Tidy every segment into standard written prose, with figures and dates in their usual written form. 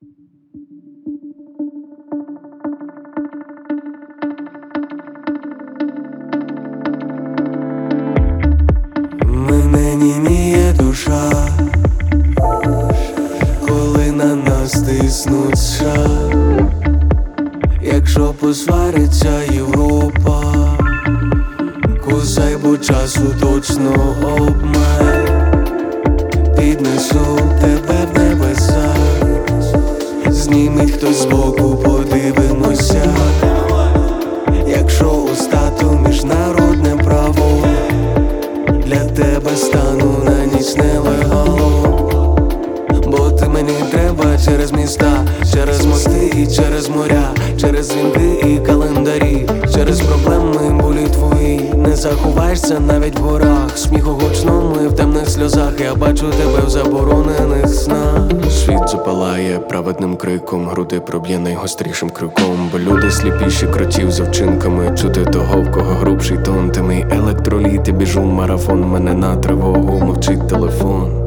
Мене німіє душа, коли на нас тиснуть США. Якщо посвариться Європа, кусай, бо часу точно обмаль. Піднесу тебе в небеса, зніміть хтось збоку, подивимося. Якщо у стату міжнародне право, для тебе стану на ніч нелегалом. Бо ти мені треба через міста, через мости і через моря, через дзвінки і календарі, через проблеми болі твої. Не заховаєшся навіть в горах, сміху гучному і в темних сльозах. Я бачу тебе в заборонених снах. Світ запалає праведним криком, груди проб'є найгострішим крюком. Бо люди сліпіші кротів за вчинками, чути того, в кого грубший тон. Ти мій електроліт, і біжу в марафон, мене на тривогу мовчить телефон.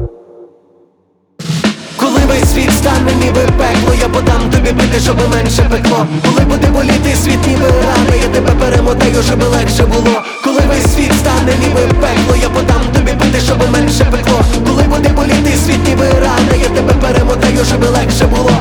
Коли весь світ стане ніби пекло, я подам тобі пити, щоби менше пекло. Коли буде боліти світ ніби рана, я тебе перемотаю, щоби легше було. Коли весь світ стане ніби пекло, я подам тобі пити, щоби менше пекло. Коли буде боліти світ ніби рана, я тебе перемотаю, щоби легше було.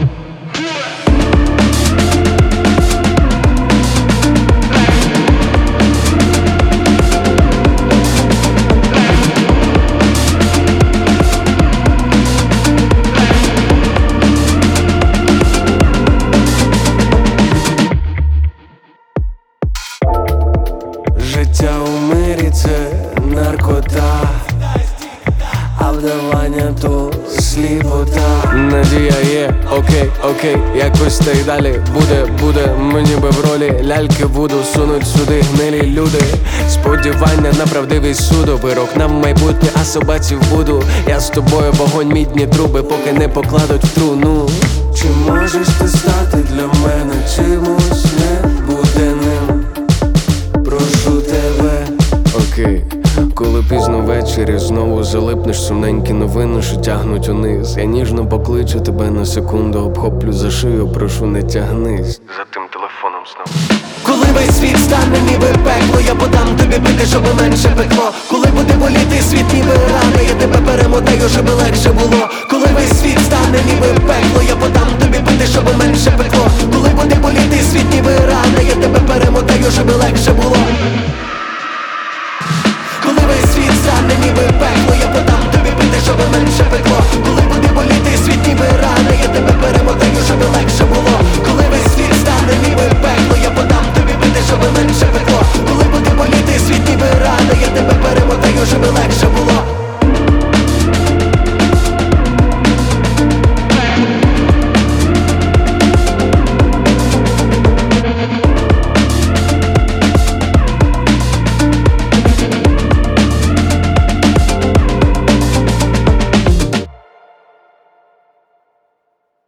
Життя у мирі це наркота, а вдавання то сліпота. Надія є, окей, якось та й далі буде. Мені би в ролі ляльки вуду сунуть сюди гнилі люди. Сподівання на правдивий суд, вирок нам майбутнє, а собаці в буду. Я з тобою вогонь, мідні труби, поки не покладуть в труну. Чи можеш ти стати для мене чимось небуденним? Прошу тебе. Окей, коли пізно ввечері знову залипнеш, сумненькі новини, що тягнуть униз. Я ніжно покличу тебе на секунду, обхоплю за шию, прошу не тягнись за тим телефоном знову. Коли весь світ стане ніби пекло, я подам тобі пити, щоби менше пекло. Коли буде боліти світ ніби рана, я тебе перемотаю, щоби легше було. Коли весь світ стане ніби пекло,